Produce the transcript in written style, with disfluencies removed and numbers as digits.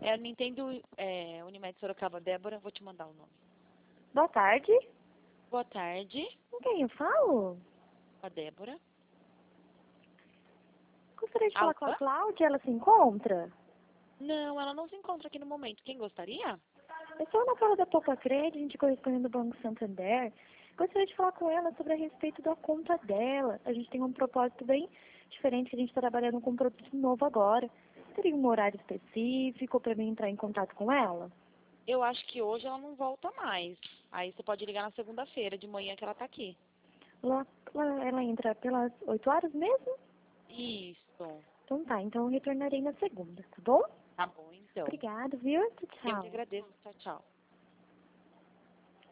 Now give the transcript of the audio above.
É a Nintendo Unimed Sorocaba. Débora, vou te mandar o nome. Boa tarde. Boa tarde, Com quem eu falo? a Débora. Gostaria de falar com a Alô? Cláudia, ela se encontra? Não, ela não se encontra aqui no momento. Quem gostaria? Eu sou na fala da Poupa Crédito, a gente correspondendo do Banco Santander. Gostaria de falar com ela sobre a respeito da conta dela. A gente tem um propósito bem diferente, que a gente está trabalhando com um produto novo agora. Teria um horário específico para mim entrar em contato com ela? Eu acho que hoje ela não volta mais. Aí você pode ligar na segunda-feira de manhã que ela tá aqui. Ela entra pelas 8 horas mesmo? Isso. Então tá, então eu retornarei na segunda, tá bom? Tá bom, então. Obrigada, viu? Eu que Tchau. agradeço. Tchau, tchau.